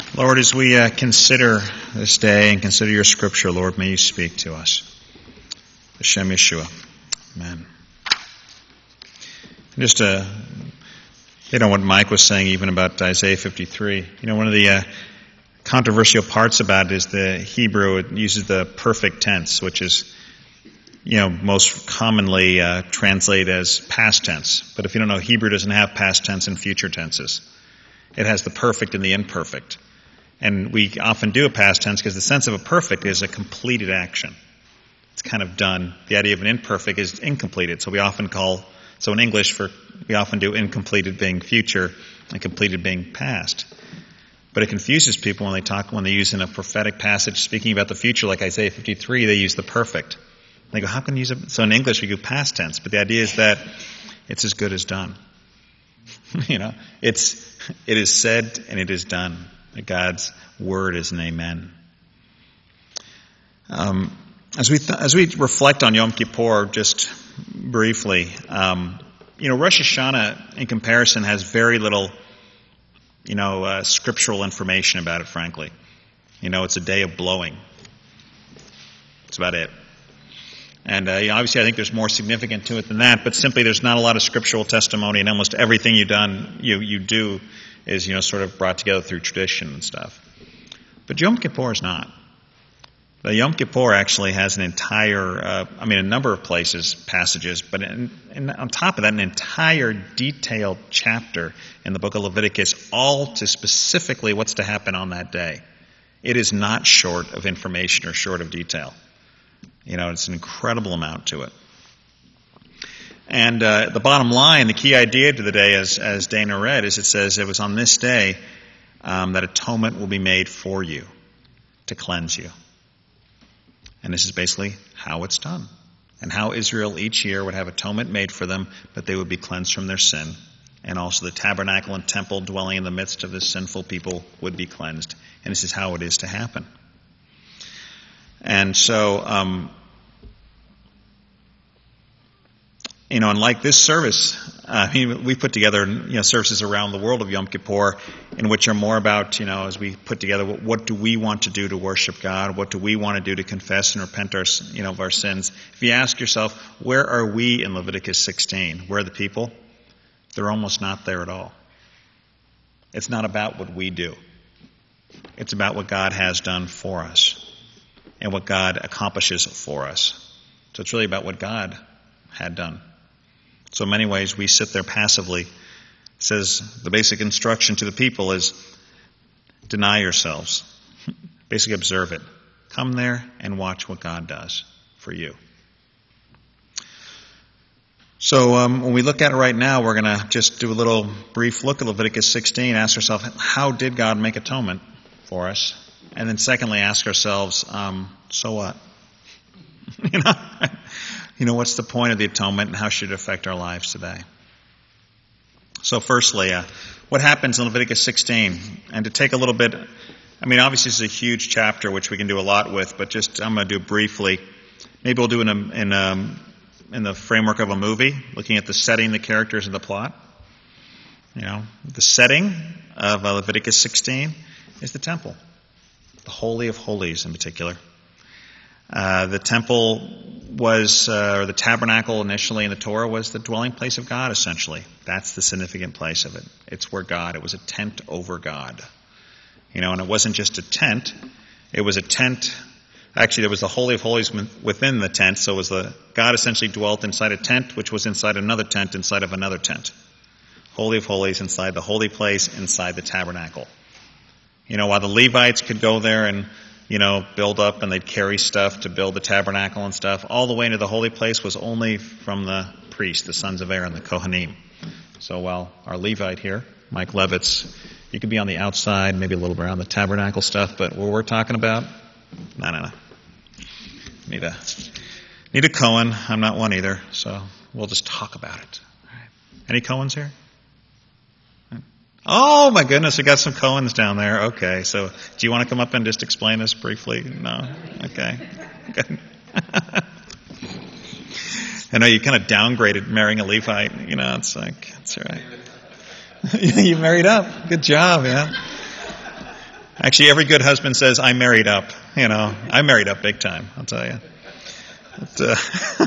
Lord, as we consider this day and consider your scripture, Lord, may you speak to us. Hashem Yeshua. Amen. And just what Mike was saying even about Isaiah 53. One of the controversial parts about it is the Hebrew. It uses the perfect tense, which is, most commonly translated as past tense. But if you don't know, Hebrew doesn't have past tense and future tenses. It has the perfect and the imperfect. And we often do a past tense because the sense of a perfect is a completed action. It's kind of done. The idea of an imperfect is incompleted. So in English, we often do incompleted being future and completed being past. But it confuses people when they use in a prophetic passage speaking about the future, like Isaiah 53, they use the perfect. They go, how can you use it? So in English, we do past tense. But the idea is that it's as good as done. It is said and it is done. God's word is an amen. As we reflect on Yom Kippur, just briefly, Rosh Hashanah, in comparison, has very little, scriptural information about it, frankly. It's a day of blowing. That's about it. And obviously I think there's more significant to it than that, but simply there's not a lot of scriptural testimony, and almost everything you do is, sort of brought together through tradition and stuff. But Yom Kippur is not. The Yom Kippur actually has an entire, a number of passages, but on top of that, an entire detailed chapter in the book of Leviticus, all to specifically what's to happen on that day. It is not short of information or short of detail. It's an incredible amount to it. And the bottom line, the key idea to the day, as Dana read, is it says it was on this day that atonement will be made for you to cleanse you. And this is basically how it's done. And how Israel each year would have atonement made for them, but they would be cleansed from their sin. And also the tabernacle and temple dwelling in the midst of this sinful people would be cleansed. And this is how it is to happen. And so, and like this service, we put together, services around the world of Yom Kippur, in which are more about, as we put together, what do we want to do to worship God? What do we want to do to confess and repent of our sins? If you ask yourself, where are we in Leviticus 16? Where are the people? They're almost not there at all. It's not about what we do. It's about what God has done for us and what God accomplishes for us. So it's really about what God had done. So in many ways, we sit there passively. It says the basic instruction to the people is deny yourselves. Basically observe it. Come there and watch what God does for you. So when we look at it right now, we're going to just do a little brief look at Leviticus 16. Ask ourselves, how did God make atonement for us? And then secondly, ask ourselves, so what? What's the point of the atonement and how should it affect our lives today? So firstly, what happens in Leviticus 16? And to take a little bit, obviously this is a huge chapter which we can do a lot with, but just I'm going to do briefly. Maybe we'll do it in the framework of a movie, looking at the setting, the characters, and the plot. The setting of Leviticus 16 is the temple, the Holy of Holies in particular. The temple was, or the tabernacle initially in the Torah was the dwelling place of God, essentially. That's the significant place of it. It's where God, it was a tent over God. And it wasn't just a tent. It was a tent. Actually, there was the Holy of Holies within the tent. So it was God essentially dwelt inside a tent, which was inside another tent, inside of another tent. Holy of Holies inside the holy place, inside the tabernacle. While the Levites could go there and build up, and they'd carry stuff to build the tabernacle and stuff, all the way into the holy place was only from the priests, the sons of Aaron, the Kohanim. So while our Levite here, Mike Levitz, you could be on the outside, maybe a little around the tabernacle stuff, but what we're talking about, no. Need a Cohen. I'm not one either, so we'll just talk about it. All right. Any Cohens here? Oh my goodness, we got some Cohens down there. Okay, so do you want to come up and just explain this briefly? No? Okay. Good. I know you kind of downgraded marrying a Levite. It's like, it's all right. You married up. Good job, yeah. Actually, every good husband says, I married up. I married up big time, I'll tell you. But,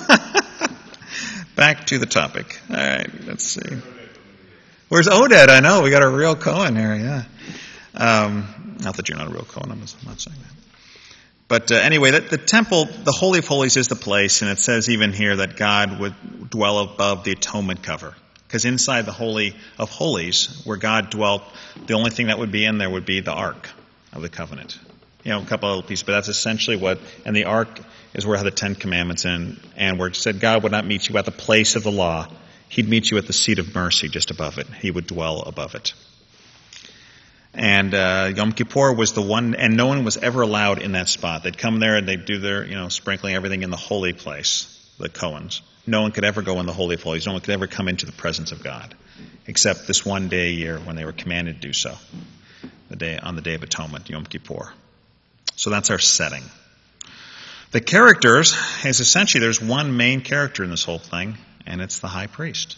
back to the topic. All right, let's see. Where's Oded? I know, we got a real Cohen here, yeah. Not that you're not a real Cohen, I'm not saying that. But anyway, the temple, the Holy of Holies is the place, and it says even here that God would dwell above the atonement cover. Because inside the Holy of Holies, where God dwelt, the only thing that would be in there would be the Ark of the Covenant. A couple other pieces, but that's essentially and the Ark is where it had the Ten Commandments in, and where it said God would not meet you at the place of the law. He'd meet you at the seat of mercy just above it. He would dwell above it. And Yom Kippur was the one, and no one was ever allowed in that spot. They'd come there and they'd do their, sprinkling everything in the holy place, the Cohens. No one could ever go in the Holy of Holies. No one could ever come into the presence of God, except this one day a year when they were commanded to do so, on the Day of Atonement, Yom Kippur. So that's our setting. The characters is essentially there's one main character in this whole thing, and it's the high priest.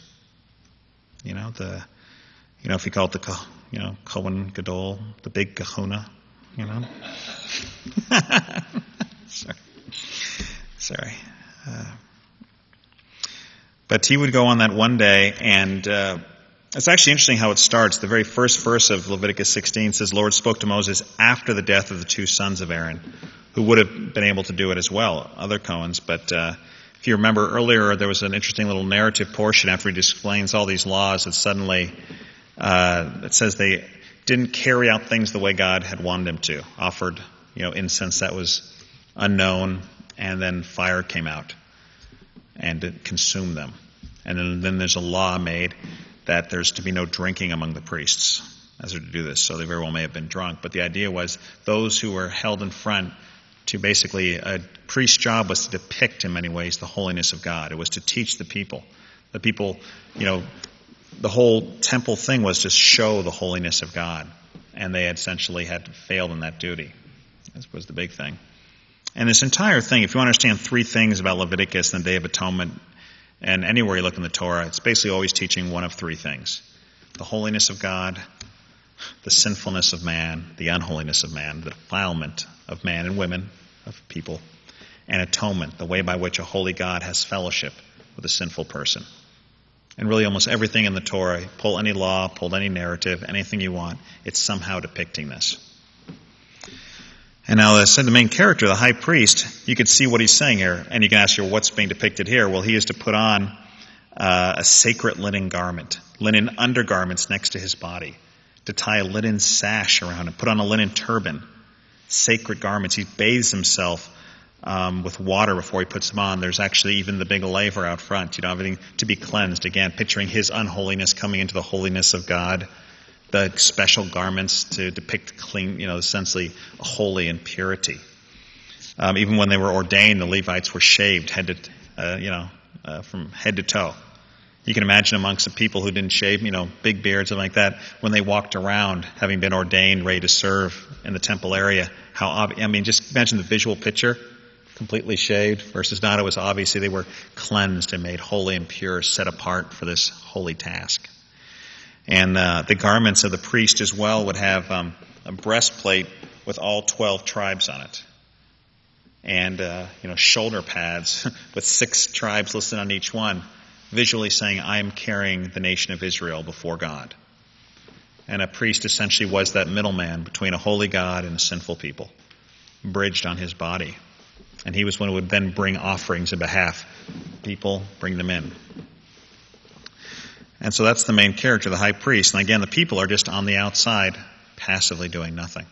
If you call it the Kohen Gadol, the big Kahuna, Sorry. But he would go on that one day, and it's actually interesting how it starts. The very first verse of Leviticus 16 says, Lord spoke to Moses after the death of the two sons of Aaron, who would have been able to do it as well, other Cohens. But if you remember earlier, there was an interesting little narrative portion after he explains all these laws that suddenly it says they didn't carry out things the way God had wanted them to. Offered, incense that was unknown, and then fire came out and it consumed them. And then there's a law made that there's to be no drinking among the priests as they're to do this. So they very well may have been drunk. But the idea was those who were held in front to basically, a priest's job was to depict in many ways the holiness of God. It was to teach the people. The people, the whole temple thing was to show the holiness of God. And they essentially had failed in that duty. This was the big thing. And this entire thing, if you understand three things about Leviticus and the Day of Atonement, and anywhere you look in the Torah, it's basically always teaching one of three things. The holiness of God, the sinfulness of man, the unholiness of man, the defilement of man and women, of people, and atonement, the way by which a holy God has fellowship with a sinful person. And really almost everything in the Torah, pull any law, pull any narrative, anything you want, it's somehow depicting this. And now, as I said, the main character, the high priest, you could see what he's saying here. And you can ask, what's being depicted here? Well, he is to put on a sacred linen garment, linen undergarments next to his body, to tie a linen sash around him, put on a linen turban, sacred garments. He bathes himself with water before he puts them on. There's actually even the big laver out front, everything to be cleansed. Again, picturing his unholiness coming into the holiness of God. The special garments to depict clean, essentially holy and purity. Even when they were ordained, the Levites were shaved from head to toe. You can imagine amongst the people who didn't shave, big beards and like that, when they walked around, having been ordained, ready to serve in the temple area, just imagine the visual picture, completely shaved versus not. It was obviously they were cleansed and made holy and pure, set apart for this holy task. And the garments of the priest as well would have a breastplate with all 12 tribes on it. And, shoulder pads with 6 tribes listed on each one, visually saying, I am carrying the nation of Israel before God. And a priest essentially was that middleman between a holy God and a sinful people, bridged on his body. And he was one who would then bring offerings in behalf. People, bring them in. And so that's the main character, the high priest. And again, the people are just on the outside, passively doing nothing.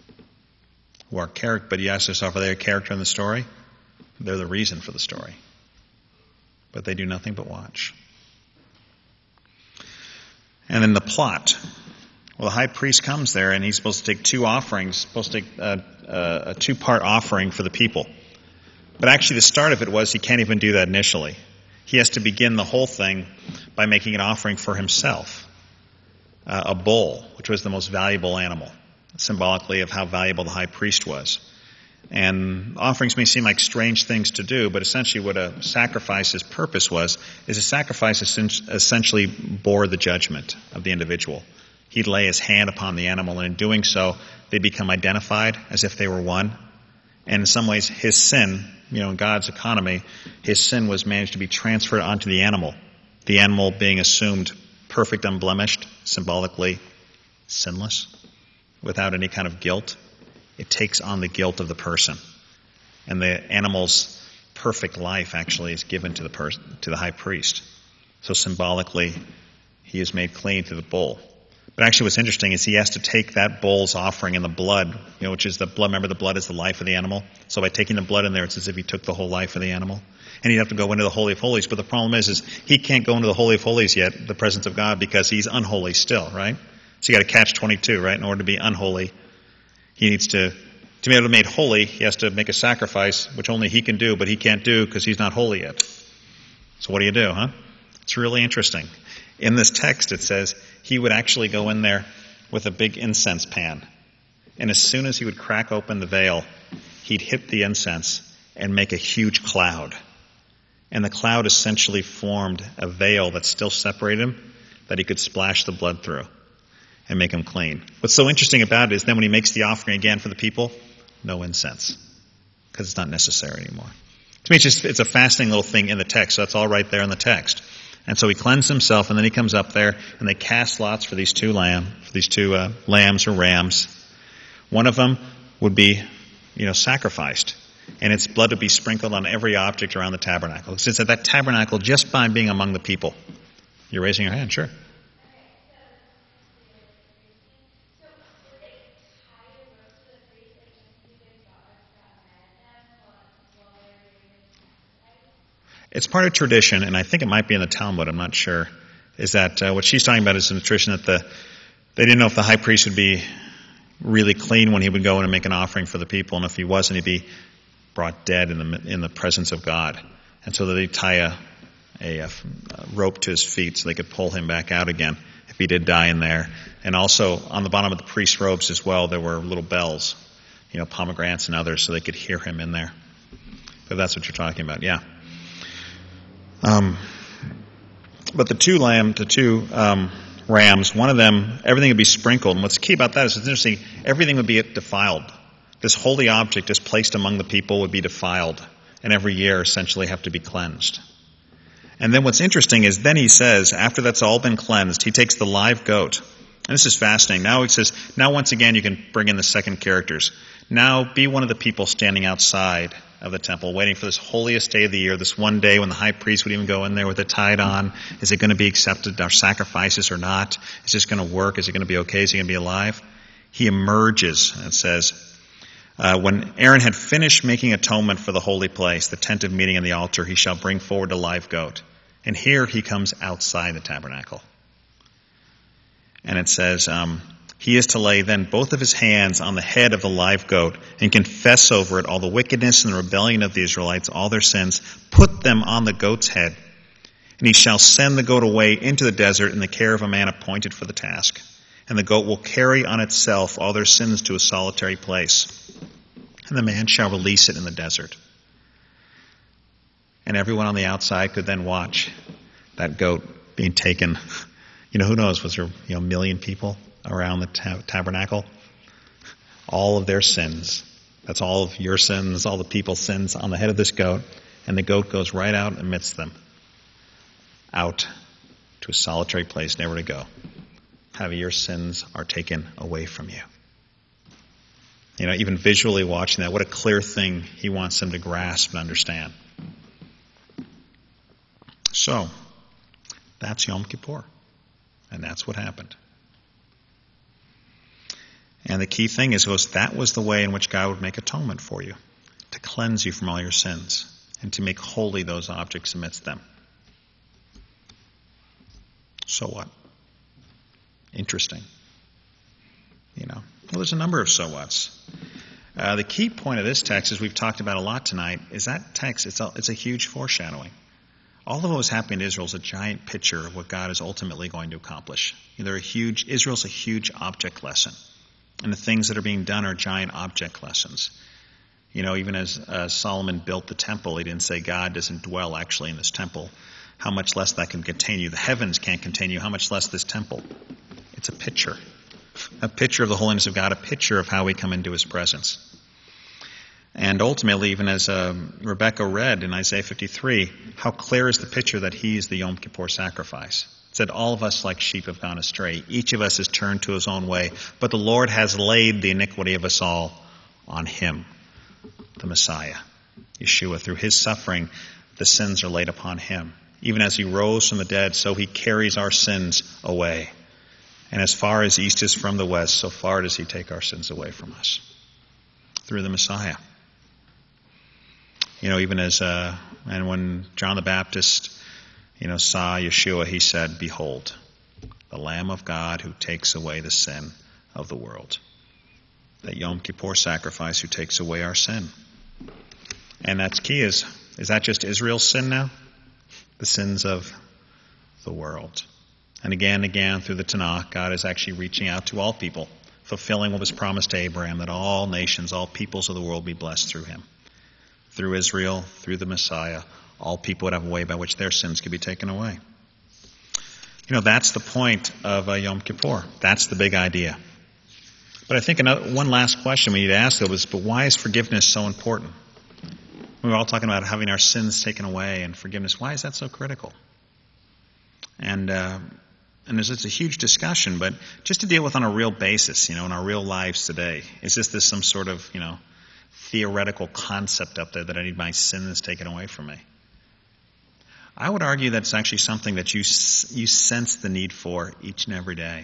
But you ask yourself, are they a character in the story? They're the reason for the story. But they do nothing but watch. And then the plot. Well, the high priest comes there, and he's supposed to take 2 offerings, supposed to take a 2-part offering for the people. But actually the start of it was he can't even do that initially. He has to begin the whole thing by making an offering for himself. A bull, which was the most valuable animal, symbolically of how valuable the high priest was. And offerings may seem like strange things to do, but essentially what a sacrifice's purpose is a sacrifice essentially bore the judgment of the individual. he'd lay his hand upon the animal, and in doing so, they become identified as if they were one. And in some ways, his sin, in God's economy, his sin was managed to be transferred onto the animal being assumed perfect, unblemished, symbolically sinless, without any kind of guilt. It takes on the guilt of the person. And the animal's perfect life actually is given to the high priest. So symbolically, he is made clean through the bull. But actually what's interesting is he has to take that bull's offering and the blood, which is the blood. Remember, the blood is the life of the animal. So by taking the blood in there, it's as if he took the whole life of the animal. And he'd have to go into the Holy of Holies. But the problem is he can't go into the Holy of Holies yet, the presence of God, because he's unholy still, right? So you got to catch 22, right? In order to be unholy, he needs to be able to be made holy, he has to make a sacrifice, which only he can do, but he can't do because he's not holy yet. So what do you do, huh? It's really interesting. In this text, it says he would actually go in there with a big incense pan. And as soon as he would crack open the veil, he'd hit the incense and make a huge cloud. And the cloud essentially formed a veil that still separated him, that he could splash the blood through and make him clean. What's so interesting about it is then when he makes the offering again for the people, no incense, because it's not necessary anymore. To me, it's a fascinating little thing in the text. So that's all right there in the text. And so he cleansed himself, and then he comes up there, and they cast lots for these two lambs or rams. One of them would be, sacrificed, and its blood would be sprinkled on every object around the tabernacle. Because it's at that tabernacle just by being among the people. You're raising your hand, sure. It's part of tradition, and I think it might be in the Talmud, I'm not sure, is that what she's talking about is in the tradition that they didn't know if the high priest would be really clean when he would go in and make an offering for the people, and if he wasn't, he'd be brought dead in the presence of God. And so they tie a rope to his feet so they could pull him back out again if he did die in there. And also on the bottom of the priest's robes as well, there were little bells, pomegranates and others, so they could hear him in there. If that's what you're talking about, yeah. But the two rams, one of them, everything would be sprinkled. And what's key about that is it's interesting, everything would be defiled. This holy object just placed among the people would be defiled. And every year essentially have to be cleansed. And then what's interesting is then he says, after that's all been cleansed, he takes the live goat. And this is fascinating. Now he says, now once again you can bring in the second characters. Now be one of the people standing outside of the temple, waiting for this holiest day of the year, this one day when the high priest would even go in there with it tied on. Is it going to be accepted, our sacrifices or not? Is this going to work? Is it going to be okay? Is he going to be alive? He emerges, and it says, when Aaron had finished making atonement for the holy place, the tent of meeting and the altar, he shall bring forward a live goat. And here he comes outside the tabernacle. And it says, he is to lay then both of his hands on the head of the live goat and confess over it all the wickedness and the rebellion of the Israelites, all their sins, put them on the goat's head. And he shall send the goat away into the desert in the care of a man appointed for the task. And the goat will carry on itself all their sins to a solitary place. And the man shall release it in the desert. And everyone on the outside could then watch that goat being taken. Who knows, was there a million people around the tabernacle? All of their sins. That's all of your sins, all the people's sins on the head of this goat. And the goat goes right out amidst them. Out to a solitary place, never to go. How your sins are taken away from you. Even visually watching that, what a clear thing he wants them to grasp and understand. So, that's Yom Kippur. And that's what happened. And the key thing is, that was the way in which God would make atonement for you, to cleanse you from all your sins, and to make holy those objects amidst them. So what? Interesting. Well, there's a number of so whats. The key point of this text, as we've talked about a lot tonight, is that text, it's a huge foreshadowing. All of what was happening to Israel is a giant picture of what God is ultimately going to accomplish. Israel's a huge object lesson. And the things that are being done are giant object lessons. Even as Solomon built the temple, he didn't say God doesn't dwell actually in this temple. How much less that can contain you. The heavens can't contain you. How much less this temple. It's a picture of the holiness of God, a picture of how we come into his presence. And ultimately, even as Rebecca read in Isaiah 53, how clear is the picture that he is the Yom Kippur sacrifice. It said, all of us like sheep have gone astray. Each of us has turned to his own way. But the Lord has laid the iniquity of us all on him, the Messiah, Yeshua. Through his suffering, the sins are laid upon him. Even as he rose from the dead, so he carries our sins away. And as far as east is from the west, so far does he take our sins away from us. Through the Messiah. Even as, and when John the Baptist, saw Yeshua, he said, behold, the Lamb of God who takes away the sin of the world. That Yom Kippur sacrifice who takes away our sin. And that's key is that just Israel's sin now? The sins of the world. And again, through the Tanakh, God is actually reaching out to all people, fulfilling what was promised to Abraham, that all nations, all peoples of the world be blessed through him. Through Israel, through the Messiah, all people would have a way by which their sins could be taken away. That's the point of Yom Kippur. That's the big idea. But I think one last question we need to ask, though, is, but why is forgiveness so important? We were all talking about having our sins taken away and forgiveness. Why is that so critical? And it's a huge discussion, but just to deal with on a real basis, in our real lives today, is this some sort of, theoretical concept up there that I need my sins taken away from me? I would argue that it's actually something that you sense the need for each and every day.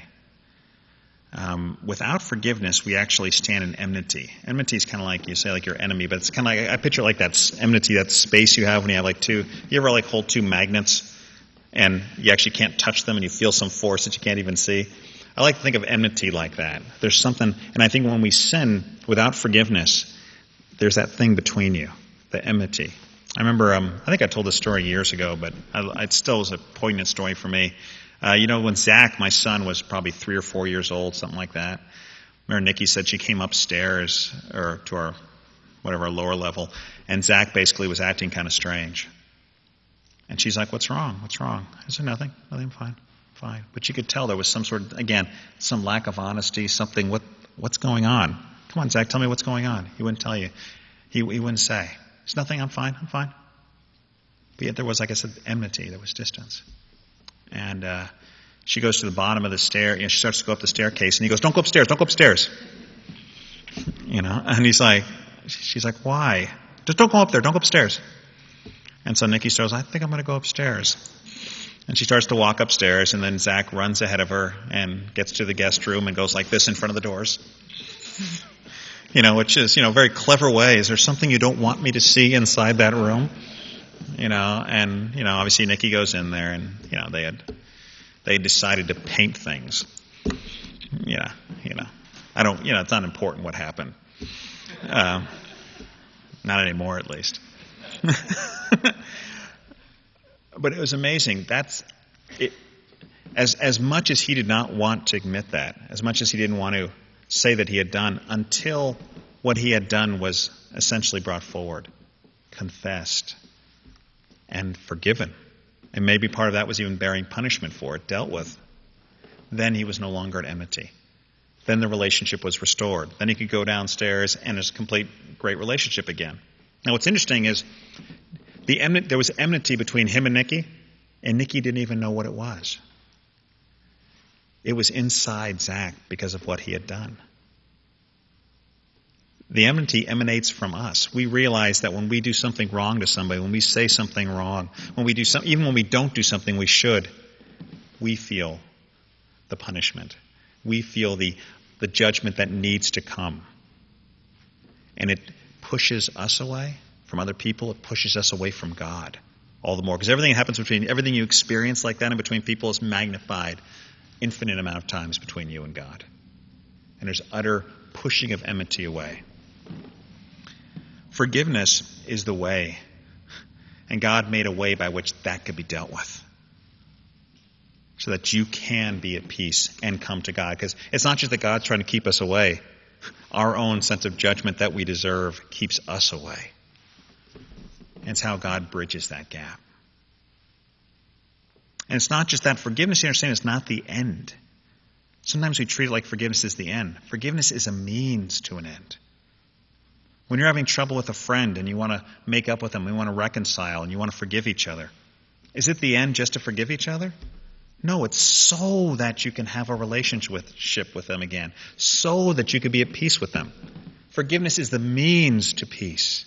Without forgiveness, we actually stand in enmity. Enmity is kind of like, you say like your enemy, but it's kind of like, I picture like that enmity, that space you have when you have you ever hold two magnets and you actually can't touch them and you feel some force that you can't even see? I like to think of enmity like that. There's something, and I think when we sin without forgiveness, there's that thing between you, the enmity. I remember, I think I told this story years ago, but it still was a poignant story for me. When Zach, my son, was probably 3 or 4 years old, something like that. Remember Nikki said she came upstairs, or to our lower level, and Zach basically was acting kind of strange. And she's like, what's wrong? What's wrong? I said, nothing, fine. But you could tell there was some sort of, again, some lack of honesty, something, what's going on? Come on, Zach, tell me what's going on. He wouldn't tell you. He wouldn't say. It's nothing, I'm fine. But yet there was, like I said, enmity, there was distance. And she goes to the bottom of the stair, she starts to go up the staircase, and he goes, don't go upstairs. And she's like, why? Just don't go up there, don't go upstairs. And so Nikki starts, I think I'm going to go upstairs. And she starts to walk upstairs, and then Zach runs ahead of her and gets to the guest room and goes like this in front of the doors. Which is, very clever way. Is there something you don't want me to see inside that room? And, obviously Nikki goes in there and, they decided to paint things. I don't, it's not important what happened. Not anymore, at least. But it was amazing. That's it. As much as he did not want to admit that, as much as he didn't want to say that he had done, until what he had done was essentially brought forward, confessed, and forgiven. And maybe part of that was even bearing punishment for it, dealt with. Then he was no longer at enmity. Then the relationship was restored. Then he could go downstairs and there's a complete great relationship again. Now what's interesting is there was enmity between him and Nikki didn't even know what it was. It was inside Zach because of what he had done. The enmity emanates from us. We realize that when we do something wrong to somebody, when we say something wrong, even when we don't do something we should, we feel the punishment. We feel the judgment that needs to come. And it pushes us away from other people. It pushes us away from God all the more. Because everything you experience like that in between people is magnified infinite amount of times between you and God. And there's utter pushing of enmity away. Forgiveness is the way. And God made a way by which that could be dealt with. So that you can be at peace and come to God. Because it's not just that God's trying to keep us away. Our own sense of judgment that we deserve keeps us away. And it's how God bridges that gap. And it's not just that. Forgiveness, you understand, is not the end. Sometimes we treat it like forgiveness is the end. Forgiveness is a means to an end. When you're having trouble with a friend and you want to make up with them, you want to reconcile, and you want to forgive each other, is it the end just to forgive each other? No, it's so that you can have a relationship with them again, so that you can be at peace with them. Forgiveness is the means to peace.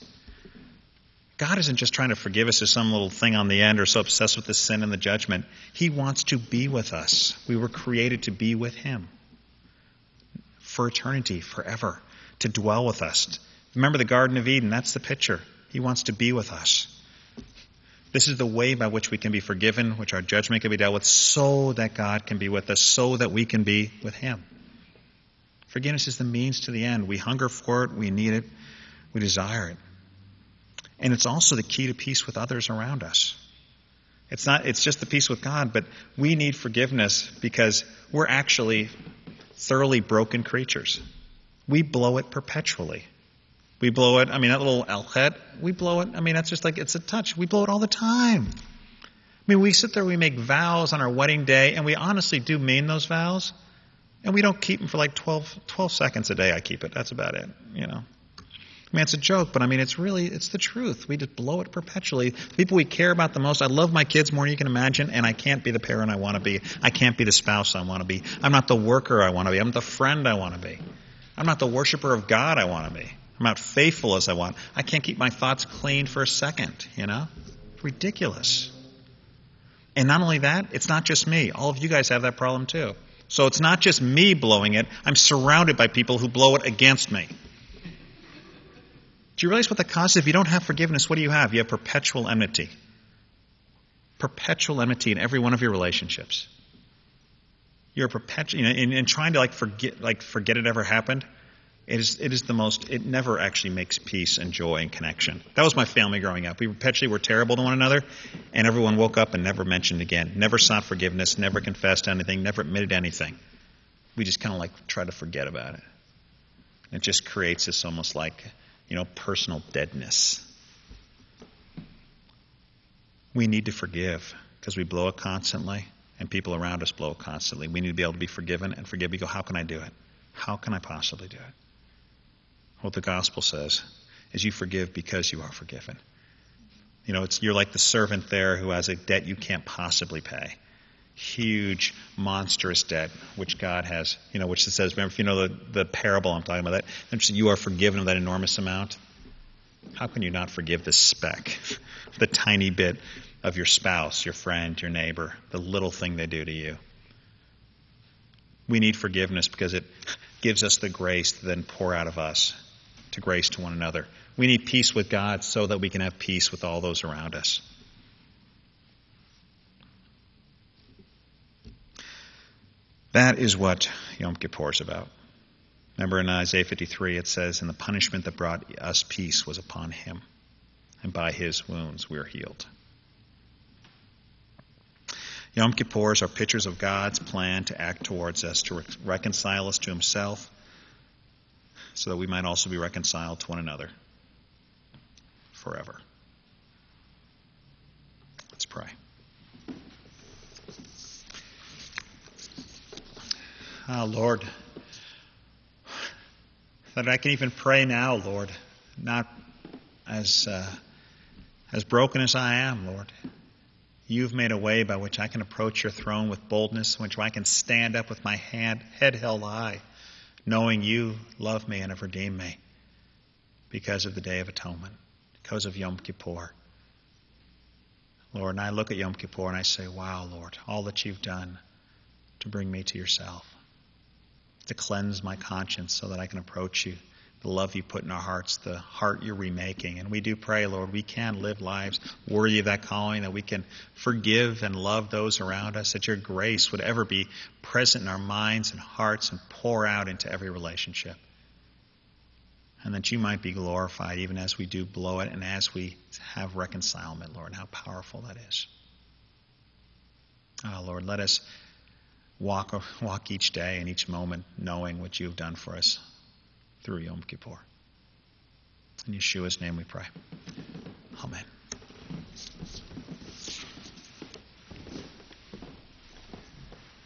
God isn't just trying to forgive us as some little thing on the end or so obsessed with the sin and the judgment. He wants to be with us. We were created to be with Him for eternity, forever, to dwell with us. Remember the Garden of Eden, that's the picture. He wants to be with us. This is the way by which we can be forgiven, which our judgment can be dealt with, so that God can be with us, so that we can be with Him. Forgiveness is the means to the end. We hunger for it, we need it, we desire it. And it's also the key to peace with others around us. It's just the peace with God, but we need forgiveness because we're actually thoroughly broken creatures. We blow it perpetually. We blow it, that little elchet, we blow it, that's just like, it's a touch. We blow it all the time. We sit there, we make vows on our wedding day, and we honestly do mean those vows, and we don't keep them for like 12 seconds a day. I keep it. That's about it, it's a joke, but it's the truth. We just blow it perpetually. The people we care about the most, I love my kids more than you can imagine, and I can't be the parent I want to be. I can't be the spouse I want to be. I'm not the worker I want to be. I'm not the friend I want to be. I'm not the worshiper of God I want to be. I'm not faithful as I want. I can't keep my thoughts clean for a second, Ridiculous. And not only that, it's not just me. All of you guys have that problem too. So it's not just me blowing it. I'm surrounded by people who blow it against me. Do you realize what that causes? If you don't have forgiveness, what do you have? You have perpetual enmity. Perpetual enmity in every one of your relationships. You're perpetual, in trying to forget it ever happened. It never actually makes peace and joy and connection. That was my family growing up. We perpetually were terrible to one another, and everyone woke up and never mentioned again. Never sought forgiveness, never confessed anything, never admitted anything. We just kind of tried to forget about it. It just creates this almost personal deadness. We need to forgive because we blow it constantly, and people around us blow it constantly. We need to be able to be forgiven and forgive. We go, how can I do it? How can I possibly do it? What the gospel says is you forgive because you are forgiven. You're like the servant there who has a debt you can't possibly pay. Huge, monstrous debt, which God has, which it says, remember, if you know the parable I'm talking about, that you are forgiven of that enormous amount. How can you not forgive the speck, the tiny bit of your spouse, your friend, your neighbor, the little thing they do to you? We need forgiveness because it gives us the grace to then pour out of us to grace to one another. We need peace with God so that we can have peace with all those around us. That is what Yom Kippur is about. Remember in Isaiah 53 it says, and the punishment that brought us peace was upon Him, and by His wounds we are healed. Yom Kippurs are pictures of God's plan to act towards us, to reconcile us to Himself, so that we might also be reconciled to one another forever. Let's pray. Lord, that I can even pray now, Lord, not as broken as I am, Lord. You've made a way by which I can approach your throne with boldness, in which I can stand up with my head held high, knowing you love me and have redeemed me because of the Day of Atonement, because of Yom Kippur. Lord, and I look at Yom Kippur and I say, wow, Lord, all that you've done to bring me to yourself, to cleanse my conscience so that I can approach you, the love you put in our hearts, the heart you're remaking. And we do pray, Lord, we can live lives worthy of that calling, that we can forgive and love those around us, that your grace would ever be present in our minds and hearts and pour out into every relationship. And that you might be glorified even as we do blow it and as we have reconcilement, Lord, and how powerful that is. Lord, let us walk each day and each moment knowing what you have done for us through Yom Kippur. In Yeshua's name we pray. Amen.